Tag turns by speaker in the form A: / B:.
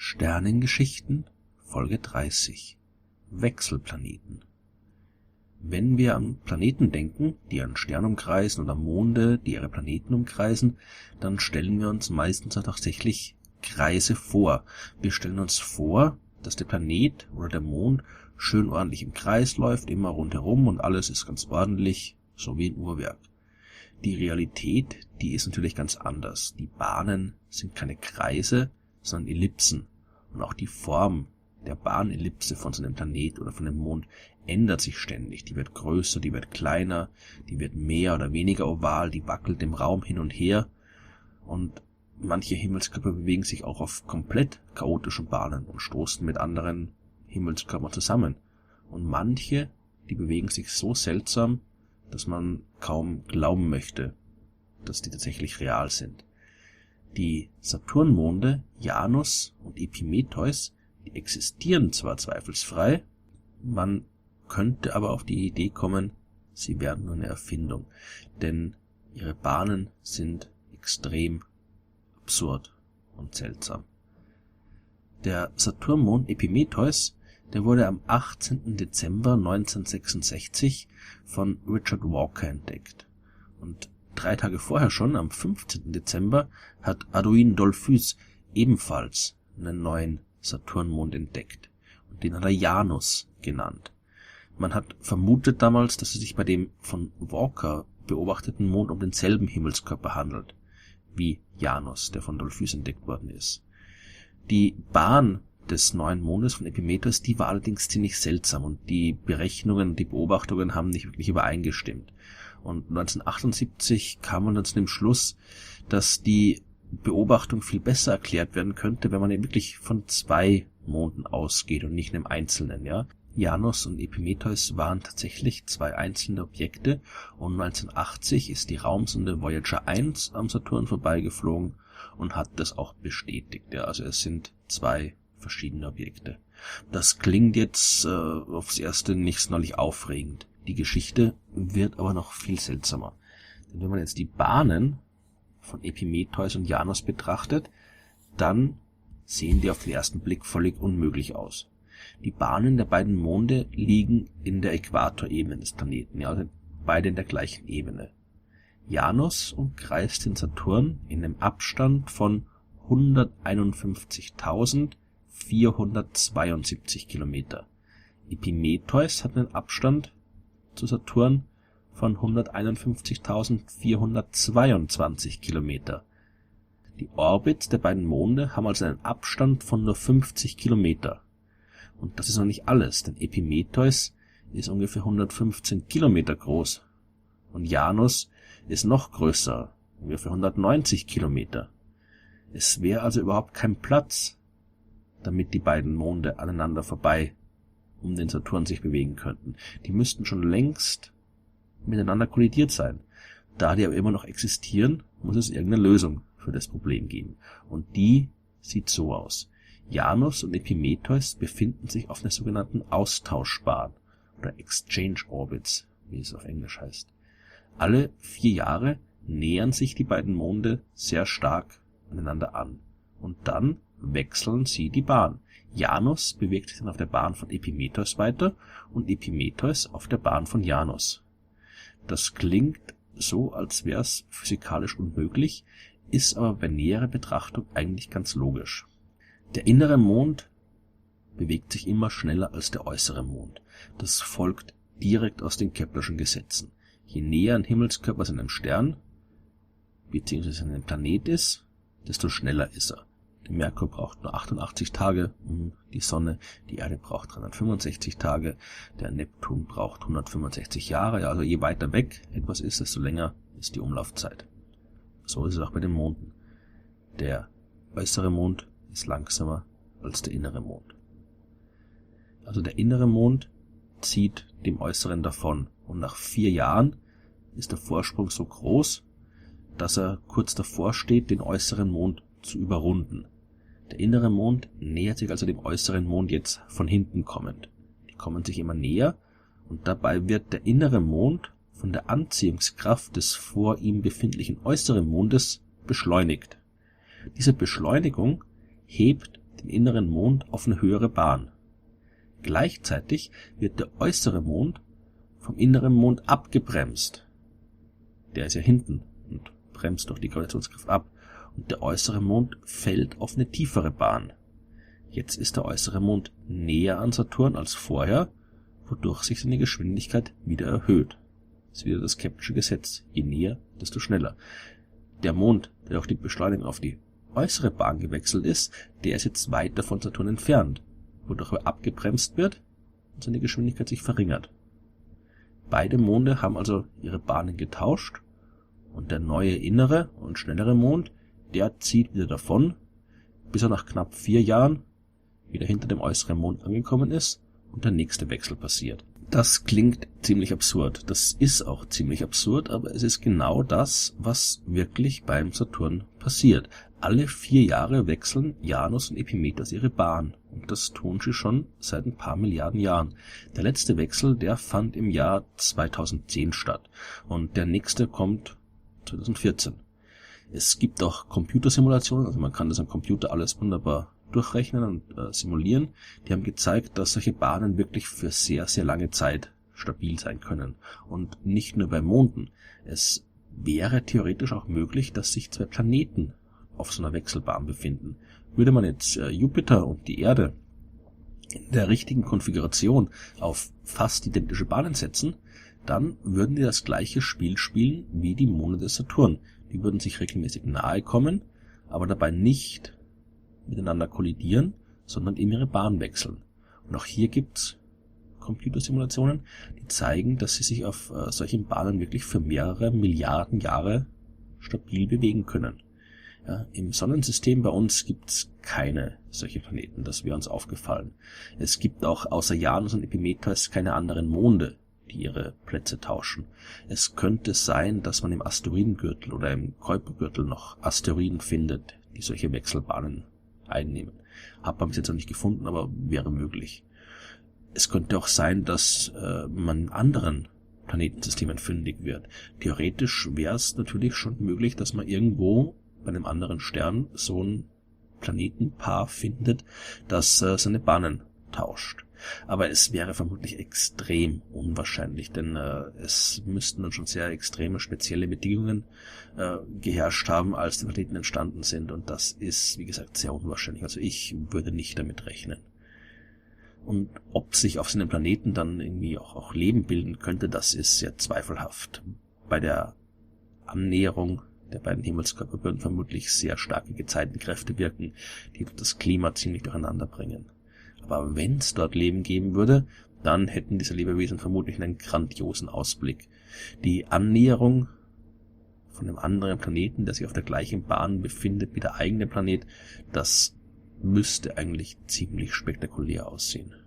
A: Sternengeschichten, Folge 30. Wechselplaneten. Wenn wir an Planeten denken, die einen Stern umkreisen, oder Monde, die ihre Planeten umkreisen, dann stellen wir uns meistens auch tatsächlich Kreise vor. Wir stellen uns vor, dass der Planet oder der Mond schön ordentlich im Kreis läuft, immer rundherum und alles ist ganz ordentlich, so wie ein Uhrwerk. Die Realität, die ist natürlich ganz anders. Die Bahnen sind keine Kreise, sondern Ellipsen. Und auch die Form der Bahnellipse von so einem Planet oder von einem Mond ändert sich ständig. Die wird größer, die wird kleiner, die wird mehr oder weniger oval, die wackelt im Raum hin und her. Und manche Himmelskörper bewegen sich auch auf komplett chaotischen Bahnen und stoßen mit anderen Himmelskörpern zusammen. Und manche, die bewegen sich so seltsam, dass man kaum glauben möchte, dass die tatsächlich real sind. Die Saturnmonde Janus und Epimetheus, die existieren zwar zweifelsfrei, man könnte aber auf die Idee kommen, sie wären nur eine Erfindung, denn ihre Bahnen sind extrem absurd und seltsam. Der Saturnmond Epimetheus, der wurde am 18. Dezember 1966 von Richard Walker entdeckt. Und 3 Tage vorher schon, am 15. Dezember, hat Audouin Dollfus ebenfalls einen neuen Saturnmond entdeckt. Und den hat er Janus genannt. Man hat vermutet damals, dass es sich bei dem von Walker beobachteten Mond um denselben Himmelskörper handelt, wie Janus, der von Dollfus entdeckt worden ist. Die Bahn des neuen Mondes von Epimetheus, die war allerdings ziemlich seltsam und die Berechnungen, die Beobachtungen haben nicht wirklich übereingestimmt. Und 1978 kam man dann zu dem Schluss, dass die Beobachtung viel besser erklärt werden könnte, wenn man eben wirklich von 2 Monden ausgeht und nicht einem einzelnen, ja. Janus und Epimetheus waren tatsächlich 2 einzelne Objekte und 1980 ist die Raumsonde Voyager 1 am Saturn vorbeigeflogen und hat das auch bestätigt, ja. Also es sind 2 verschiedene Objekte. Das klingt jetzt aufs Erste nicht sonderlich aufregend. Die Geschichte wird aber noch viel seltsamer. Denn wenn man jetzt die Bahnen von Epimetheus und Janus betrachtet, dann sehen die auf den ersten Blick völlig unmöglich aus. Die Bahnen der beiden Monde liegen in der Äquatorebene des Planeten, ja, also beide in der gleichen Ebene. Janus umkreist den Saturn in einem Abstand von 151.472 Kilometer. Epimetheus hat einen Abstand zu Saturn von 151.422 Kilometer. Die Orbits der beiden Monde haben also einen Abstand von nur 50 Kilometer. Und das ist noch nicht alles, denn Epimetheus ist ungefähr 115 Kilometer groß und Janus ist noch größer, ungefähr 190 Kilometer. Es wäre also überhaupt kein Platz, damit die beiden Monde aneinander vorbei um den Saturn sich bewegen könnten. Die müssten schon längst miteinander kollidiert sein. Da die aber immer noch existieren, muss es irgendeine Lösung für das Problem geben. Und die sieht so aus. Janus und Epimetheus befinden sich auf einer sogenannten Austauschbahn oder Exchange Orbits, wie es auf Englisch heißt. Alle 4 Jahre nähern sich die beiden Monde sehr stark aneinander an. Und dann wechseln sie die Bahn. Janus bewegt sich dann auf der Bahn von Epimetheus weiter und Epimetheus auf der Bahn von Janus. Das klingt so, als wäre es physikalisch unmöglich, ist aber bei näherer Betrachtung eigentlich ganz logisch. Der innere Mond bewegt sich immer schneller als der äußere Mond. Das folgt direkt aus den Keplerschen Gesetzen. Je näher ein Himmelskörper seinem Stern bzw. einem Planet ist, desto schneller ist er. Der Merkur braucht nur 88 Tage um die Sonne, die Erde braucht 365 Tage, der Neptun braucht 165 Jahre, also je weiter weg etwas ist, desto länger ist die Umlaufzeit. So ist es auch bei den Monden. Der äußere Mond ist langsamer als der innere Mond. Also der innere Mond zieht dem äußeren davon und nach 4 Jahren ist der Vorsprung so groß, dass er kurz davor steht, den äußeren Mond zu überrunden. Der innere Mond nähert sich also dem äußeren Mond jetzt von hinten kommend. Die kommen sich immer näher und dabei wird der innere Mond von der Anziehungskraft des vor ihm befindlichen äußeren Mondes beschleunigt. Diese Beschleunigung hebt den inneren Mond auf eine höhere Bahn. Gleichzeitig wird der äußere Mond vom inneren Mond abgebremst. Der ist ja hinten und bremst durch die Gravitationskraft ab. Und der äußere Mond fällt auf eine tiefere Bahn. Jetzt ist der äußere Mond näher an Saturn als vorher, wodurch sich seine Geschwindigkeit wieder erhöht. Das ist wieder das Keplersche Gesetz. Je näher, desto schneller. Der Mond, der durch die Beschleunigung auf die äußere Bahn gewechselt ist, der ist jetzt weiter von Saturn entfernt, wodurch er abgebremst wird und seine Geschwindigkeit sich verringert. Beide Monde haben also ihre Bahnen getauscht und der neue innere und schnellere Mond, der zieht wieder davon, bis er nach knapp 4 Jahren wieder hinter dem äußeren Mond angekommen ist und der nächste Wechsel passiert. Das klingt ziemlich absurd. Das ist auch ziemlich absurd, aber es ist genau das, was wirklich beim Saturn passiert. Alle 4 Jahre wechseln Janus und Epimetheus ihre Bahn. Und das tun sie schon seit ein paar Milliarden Jahren. Der letzte Wechsel, der fand im Jahr 2010 statt. Und der nächste kommt 2014. Es gibt auch Computersimulationen, also man kann das am Computer alles wunderbar durchrechnen und simulieren. Die haben gezeigt, dass solche Bahnen wirklich für sehr, sehr lange Zeit stabil sein können. Und nicht nur bei Monden. Es wäre theoretisch auch möglich, dass sich 2 Planeten auf so einer Wechselbahn befinden. Würde man jetzt Jupiter und die Erde in der richtigen Konfiguration auf fast identische Bahnen setzen, dann würden die das gleiche Spiel spielen wie die Monde des Saturn. Die würden sich regelmäßig nahe kommen, aber dabei nicht miteinander kollidieren, sondern eben ihre Bahn wechseln. Und auch hier gibt's Computersimulationen, die zeigen, dass sie sich auf solchen Bahnen wirklich für mehrere Milliarden Jahre stabil bewegen können. Ja, im Sonnensystem bei uns gibt's keine solche Planeten, das wäre uns aufgefallen. Es gibt auch außer Janus und Epimetheus keine anderen Monde, die ihre Plätze tauschen. Es könnte sein, dass man im Asteroidengürtel oder im Kuipergürtel noch Asteroiden findet, die solche Wechselbahnen einnehmen. Hat man bis jetzt noch nicht gefunden, aber wäre möglich. Es könnte auch sein, dass man in anderen Planetensystemen fündig wird. Theoretisch wäre es natürlich schon möglich, dass man irgendwo bei einem anderen Stern so ein Planetenpaar findet, das seine Bahnen tauscht. Aber es wäre vermutlich extrem unwahrscheinlich, denn es müssten dann schon sehr extreme, spezielle Bedingungen geherrscht haben, als die Planeten entstanden sind. Und das ist, wie gesagt, sehr unwahrscheinlich. Also ich würde nicht damit rechnen. Und ob sich auf so einem Planeten dann irgendwie auch Leben bilden könnte, das ist sehr zweifelhaft. Bei der Annäherung der beiden Himmelskörper würden vermutlich sehr starke Gezeitenkräfte wirken, die das Klima ziemlich durcheinander bringen. Aber wenn es dort Leben geben würde, dann hätten diese Lebewesen vermutlich einen grandiosen Ausblick. Die Annäherung von einem anderen Planeten, der sich auf der gleichen Bahn befindet wie der eigene Planet, das müsste eigentlich ziemlich spektakulär aussehen.